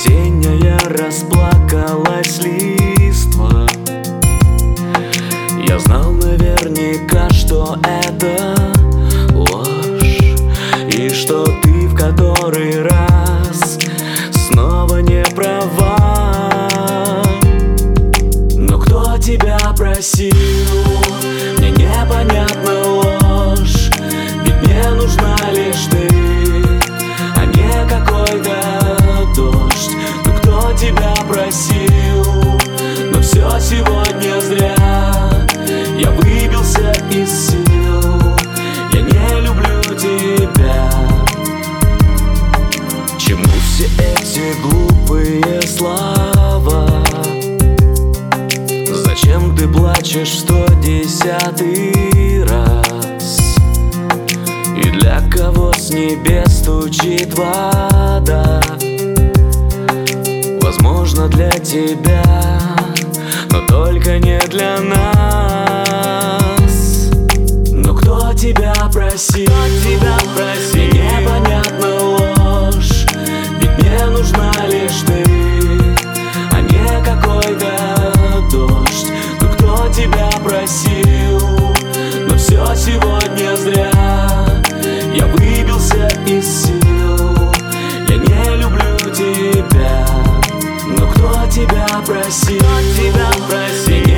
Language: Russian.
Осенняя расплакалась листва. Я знал наверняка, что это ложь, и что ты в который раз снова не права. Но кто тебя просил? Мне непонятна ложь, ведь мне нужна лишь ты, а не какой-то дождь. Ну кто тебя просил? Но все сегодня зря. Я выбился из сил, я не люблю тебя. Чему все эти глупые слова? Зачем ты плачешь в 110-й раз? И для кого с небес стучит вода? Возможно, для тебя, но только не для нас. Но кто тебя просил? Мне непонятна ложь, ведь мне нужна лишь ты, а не какой-то дождь. Ну кто тебя просил? Но все сегодня зря. Я выбился из сил, я не люблю тебя. Но кто тебя просил? Мне